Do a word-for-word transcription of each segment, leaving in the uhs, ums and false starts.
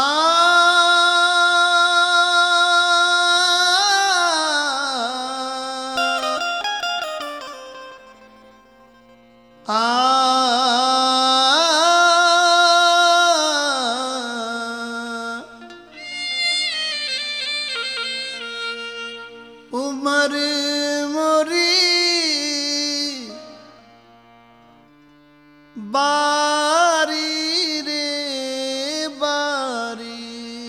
उमर मोरी बारी रे बारी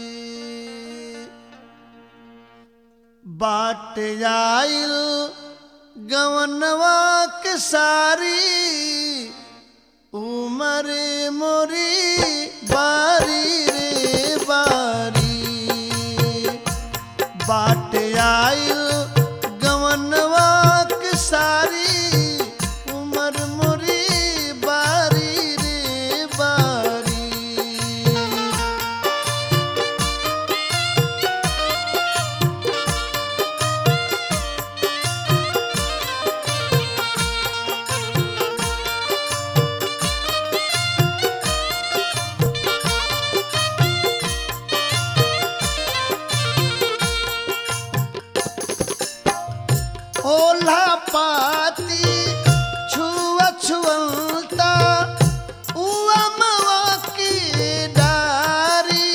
बाट आइल गवनवा के सारी उमर मोरी बारी रे बारी बाट आइल गवनवा के सारी उमर मोरी बारी रे बारी ओल्हा पाती छुआ छुअलता उमवा की डारी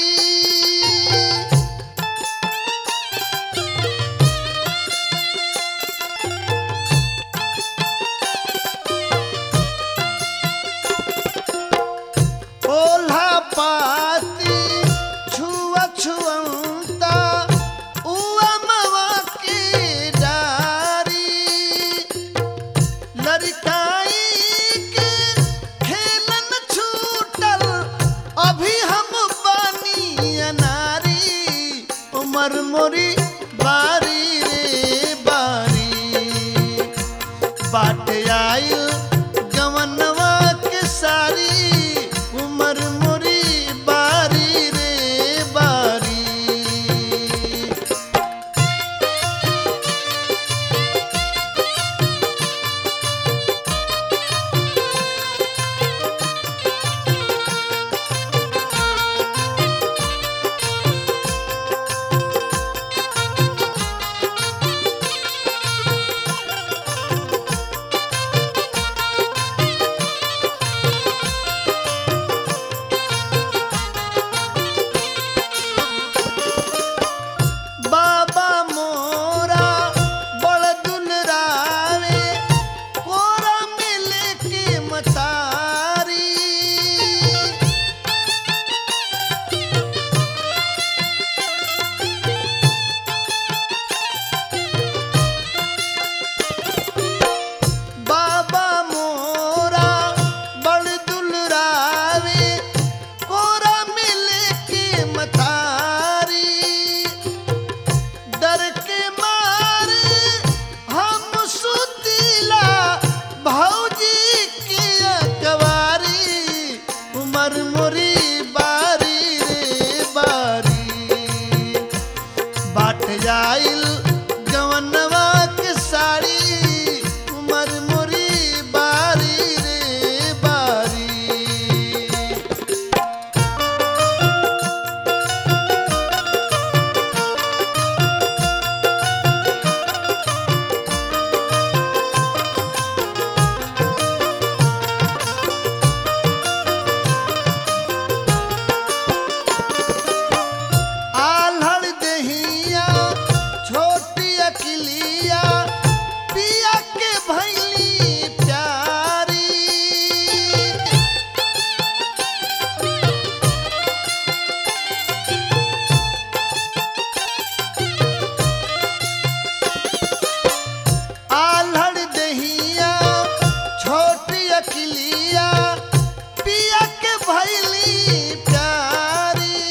ओल्हा पाती छुआ छुअलता उमवा की लड़काई के खेलन छूटल अभी हम बानी अनारी उमर मोरी बारी रे बारी बाट आइल गवनवा के सारी उमर मोरी बारी रे बारी बाबा मोरा बड़ दुलरावे कोरा में लेके मतारी बाबा मोरा बड़ दुलरावे कोरा में लेके मतारी डर के मारे हम सुतीला भौजी की अकवारी उमर मोरी बारी रे बारी बाट आइल गवनवा के साड़ी उमर मोरी बारी रे बारी आल्हड़ दहिया छोटी अकिलिया पिया के भैली प्यारी आल्हड़ दहिया छोटी अकिलिया पिया के भैली प्यारी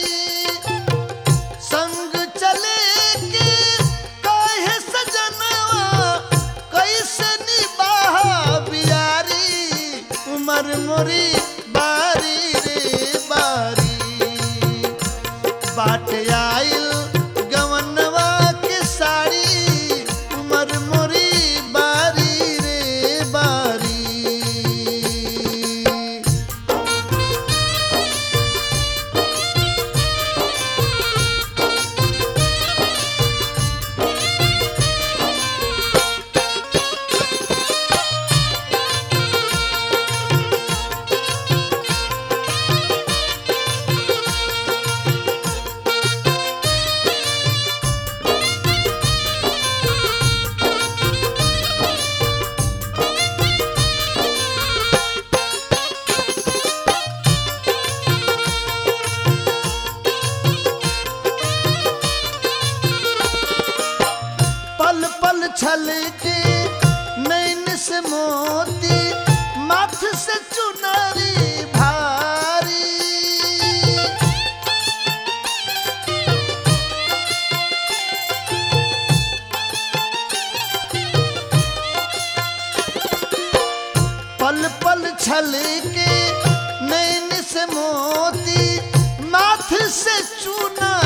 संग चले के कहे सजनवा कैसे निभाहा बियारी उमर मोरी बारी रे बारी बाट आइल गवनवा के साड़ी उमर मोरी बारी रे बारी झलके नैन से मोती माथ से चूना